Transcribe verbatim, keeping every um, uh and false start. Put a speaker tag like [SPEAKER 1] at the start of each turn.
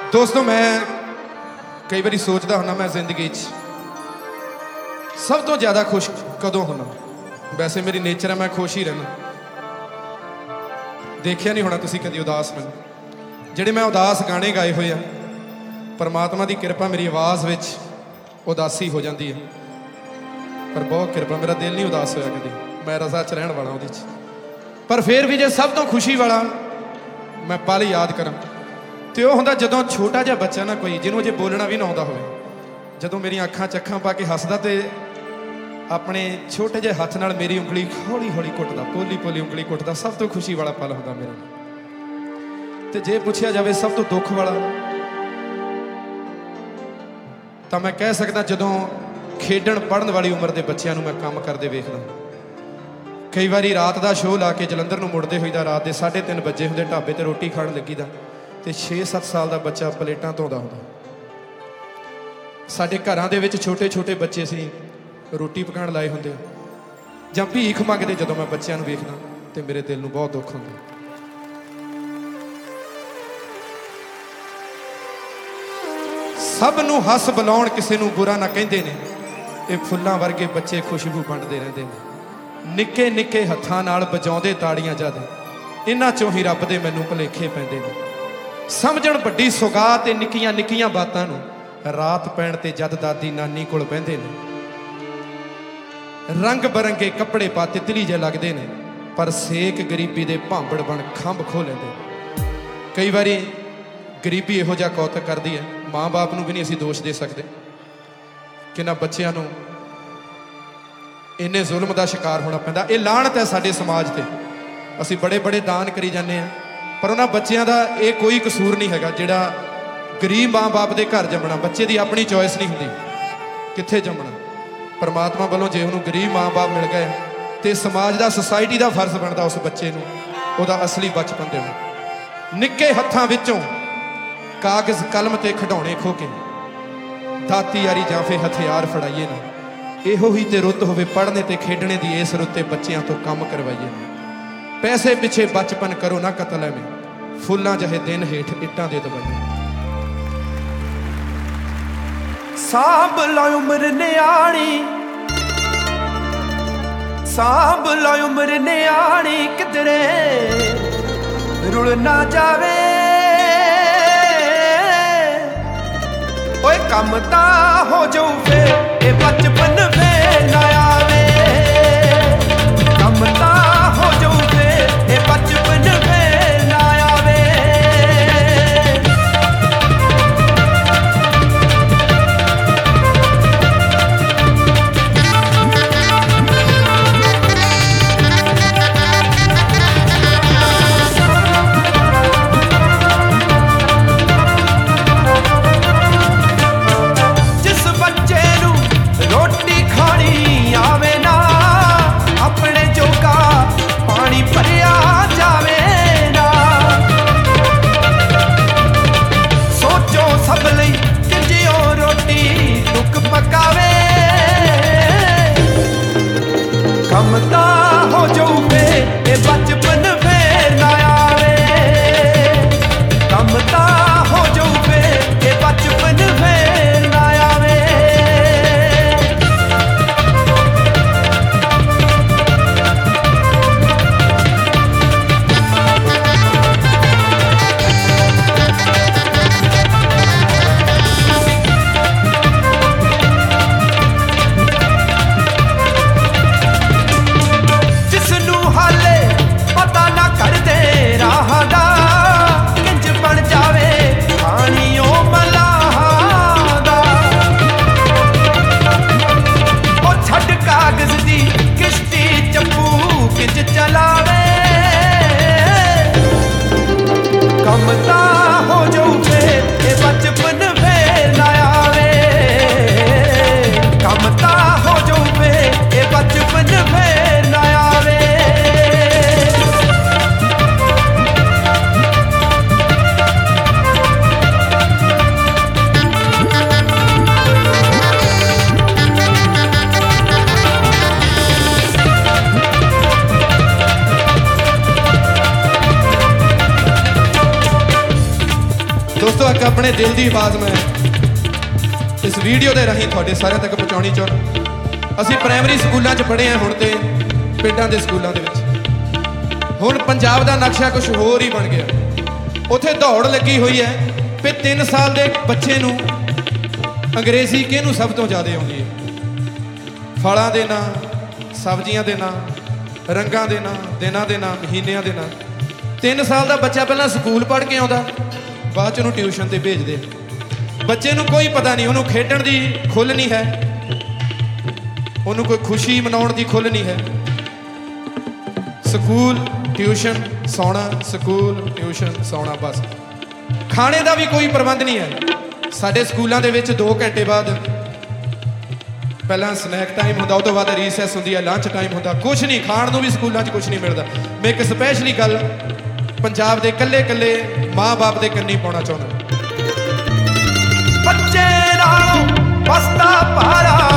[SPEAKER 1] दोस्तों मैं कई बार सोचता हूँ मैं जिंदगी सब तो ज़्यादा खुश कदों होना। वैसे मेरी नेचर है मैं खुश ही रहना। देखिया नहीं होना तुसी कभी उदास मैं ਜਿਹੜੇ मैं उदास गाने गाए हुए हैं परमात्मा की किरपा मेरी आवाज़ विच उदासी हो जाती है पर बहुत किरपा मेरा दिल नहीं उदास होया कभी। मैं रसा च रहन वाला उहदे च पर फिर भी जे सब तो खुशी वाला मैं पल याद करा तो वह होंदा जदों छोटा जिहा बच्चा ना कोई जिन्हों जे बोलना भी ना आउंदा होवे जदों मेरी अखां च अखां पा के हसदा ते अपने छोटे जे हथ नाल मेरी उंगली हौली हौली कुटदा पोली पोली उंगली कुटदा सब तो खुशी वाला पल होंदा मेरे। तो जे पूछा जाए सब तो दुख वाला तो मैं कह सकदा जदों खेडण पढ़न वाली उम्र के बच्चों मैं काम करते वेखदा। कई बारी रात का शो ला के जलंधर नूं मुड़दे होईदा रात के साढ़े तीन बजे होंदे ढाबे ते रोटी खाण लगी दा ते छे सत्त साल का बच्चा प्लेटां धोंदा हुंदा। साडे घरां दे विच छोटे छोटे बच्चे सी रोटी पकाण लाए होंदे जां भीख मंगदे जदों मैं बच्चों नूं वेखदा ते मेरे दिल नूं बहुत दुख हुंदा। सब नूं हस बुलाउण किसे नूं बुरा ना कहिंदे ने ये फुल्लां वर्गे बच्चे खुशबू वंडदे रहिंदे ने निक्के निक्के हत्थां नाल बजाउंदे ताड़ियां जद इन्हां चों ही रब दे मैनूं भुलेखे पैंदे ने। समझण वड्डी सुगात ते निक्कियां निक्कियां बातां नूं रात पैण ते जद दादी नानी कोल बहिंदे ने। रंग बरंगे कपड़े पा तितली जे लगदे ने पर सेक गरीबी दे भांबड़ बण खंभ खो लैंदे। कई बारी गरीबी इहो जिहा कौतक करदी है माँ बाप नूं भी नहीं असीं दोष दे सकते कि ना बच्चों नूं इन्ने जुल्म का शिकार होना पैंदा। ये लाहनत है साडे समाज ते असीं बड़े बड़े दान करी जाने हैं पर उन्हां बच्चों का ये कोई कसूर नहीं हैगा जिहड़ा गरीब माँ बाप के घर जमना बच्चे की अपनी चॉइस नहीं हुंदी कित्थे जमना। परमात्मा वालों जे उन्होंने गरीब माँ बाप मिल गए तो समाज का सोसाइटी का फर्ज बनता उस बच्चे नूं उहदा असली बचपन देना। निक्के हत्थां विचों कागज़ कलम ते खिडौणे खो के दाती यारी जां फिर हथियार फड़ाइए ना इहो ही ते रुत होवे पढ़ने ते खेडने दी इस रुत्ते बच्चियां तो काम करवाइए ना। पैसे पिछे बचपन करो ना कतल में फुल्लां जहे दिन हेठ इट्टां दे दबाइए।
[SPEAKER 2] सांभ ला उम्र न्याणी सांभ ला उम्र न्याणी किधरे रुल ना जावे ओए कम ता हो जाऊ फिर ए बचपन फिर ना आवे कम ता हो जाऊ फिर ए बचपन फिर ना आवे।
[SPEAKER 1] ਦੋਸਤੋ ਇੱਕ ਆਪਣੇ ਦਿਲ ਦੀ ਆਵਾਜ਼ ਮੈਂ ਇਸ ਵੀਡੀਓ ਦੇ ਰਾਹੀਂ ਤੁਹਾਡੇ ਸਾਰਿਆਂ ਤੱਕ ਪਹੁੰਚਾਉਣੀ ਚਾਹੁੰਦਾ। ਅਸੀਂ ਪ੍ਰਾਇਮਰੀ ਸਕੂਲਾਂ 'ਚ ਪੜ੍ਹੇ ਹਾਂ ਹੁਣ ਤੇ ਪਿੰਡਾਂ ਦੇ ਸਕੂਲਾਂ ਦੇ ਵਿੱਚ। ਹੁਣ ਪੰਜਾਬ ਦਾ ਨਕਸ਼ਾ ਕੁਝ ਹੋਰ ਹੀ ਬਣ ਗਿਆ। ਉੱਥੇ ਦੌੜ ਲੱਗੀ ਹੋਈ ਹੈ ਵੀ ਤਿੰਨ ਸਾਲ ਦੇ ਬੱਚੇ ਨੂੰ ਅੰਗਰੇਜ਼ੀ ਕਿਹਨੂੰ ਸਭ ਤੋਂ ਜ਼ਿਆਦਾ ਆਉਂਦੀ ਹੈ। ਫਲਾਂ ਦੇ ਨਾਂ, ਸਬਜ਼ੀਆਂ ਦੇ ਨਾਂ, ਰੰਗਾਂ ਦੇ ਨਾਂ, ਦਿਨਾਂ ਦੇ ਨਾਂ, ਮਹੀਨਿਆਂ ਦੇ ਨਾਂ। ਤਿੰਨ ਸਾਲ ਦਾ ਬੱਚਾ ਪਹਿਲਾਂ ਸਕੂਲ ਪੜ੍ਹ ਕੇ ਆਉਂਦਾ, ਬਾਅਦ 'ਚ ਉਹਨੂੰ ਟਿਊਸ਼ਨ 'ਤੇ ਭੇਜਦੇ। ਬੱਚੇ ਨੂੰ ਕੋਈ ਪਤਾ ਨਹੀਂ, ਉਹਨੂੰ ਖੇਡਣ ਦੀ ਖੁੱਲ੍ਹ ਨਹੀਂ ਹੈ, ਉਹਨੂੰ ਕੋਈ ਖੁਸ਼ੀ ਮਨਾਉਣ ਦੀ ਖੁੱਲ੍ਹ ਨਹੀਂ ਹੈ। ਸਕੂਲ, ਟਿਊਸ਼ਨ, ਸੌਣਾ, ਸਕੂਲ, ਟਿਊਸ਼ਨ, ਸੌਣਾ, ਬਸ। ਖਾਣੇ ਦਾ ਵੀ ਕੋਈ ਪ੍ਰਬੰਧ ਨਹੀਂ ਹੈ। ਸਾਡੇ ਸਕੂਲਾਂ ਦੇ ਵਿੱਚ ਦੋ ਘੰਟੇ ਬਾਅਦ ਪਹਿਲਾਂ ਸਨੈਕ ਟਾਈਮ ਹੁੰਦਾ, ਉਹ ਤੋਂ ਬਾਅਦ ਰੀਸੈਸ ਹੁੰਦੀ ਹੈ, ਲੰਚ ਟਾਈਮ ਹੁੰਦਾ। ਕੁਛ ਨਹੀਂ ਖਾਣ ਨੂੰ ਵੀ ਸਕੂਲਾਂ 'ਚ ਕੁਛ ਨਹੀਂ ਮਿਲਦਾ। ਮੈਂ ਇੱਕ ਸਪੈਸ਼ਲੀ ਗੱਲ ਪੰਜਾਬ ਦੇ ਇਕੱਲੇ ਇਕੱਲੇ ਮਾਂ-ਬਾਪ ਦੇ ਕੰਨੀ ਪਾਉਣਾ ਚਾਹੁੰਦਾ।
[SPEAKER 2] ਬੱਚੇ ਨਾਲੋਂ ਵਸਦਾ ਭਾਰਾ